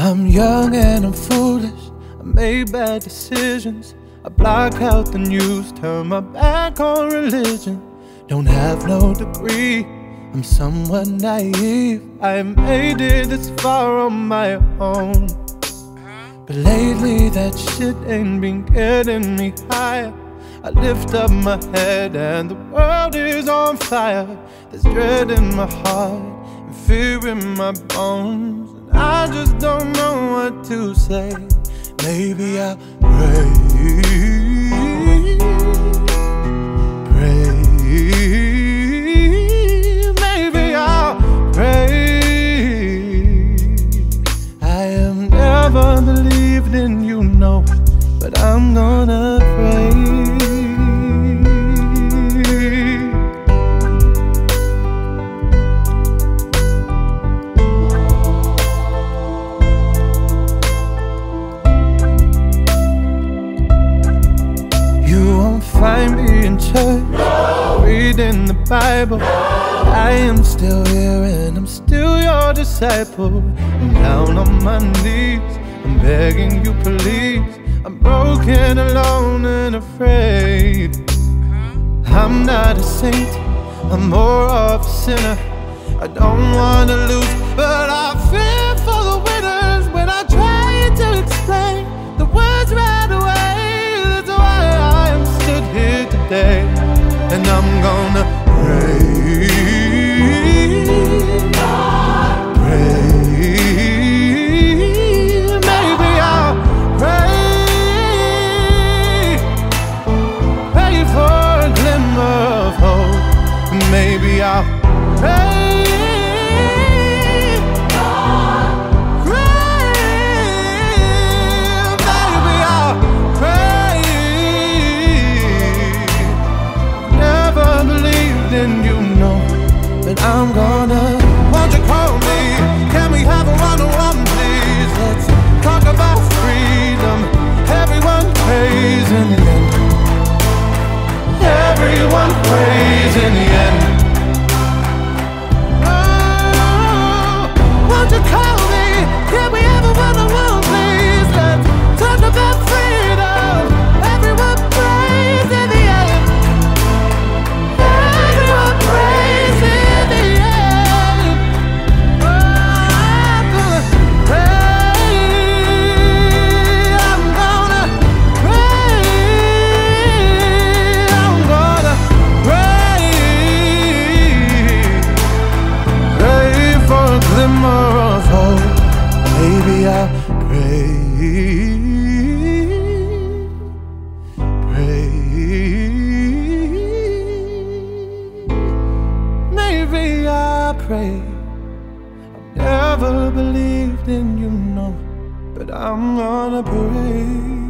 I'm young and I'm foolish, I made bad decisions. I block out the news, turn my back on religion. Don't have no degree, I'm somewhat naive. I made it this far on my own, but lately that shit ain't been getting me higher. I lift up my head and the world is on fire. There's dread in my heart and fear in my bones, and I just don't know what to say. Maybe I'll pray, maybe I'll pray. I have never believed in you, no, but I'm gonna pray. Find me in church, reading the Bible. I am still here and I'm still your disciple. I'm down on my knees, I'm begging you please. I'm broken, alone and afraid. I'm not a saint, I'm more of a sinner. I don't wanna lose, but I fear for the winners. When I try to explain the words right away, here today, and I'm gonna pray, maybe I'll pray for a glimmer of hope. Maybe I'll pray. I'm gonna, won't you call me? Can we have a one-on-one, please? Let's talk about freedom. Everyone prays in the end. Everyone prays in the end. Oh, won't you call me? Can we have a one-on-one, please? Let's talk about freedom. Everyone prays in the end. Everyone prays in the end. Maybe I'll pray, maybe I'll pray. I've never believed in you, no, but I'm gonna pray.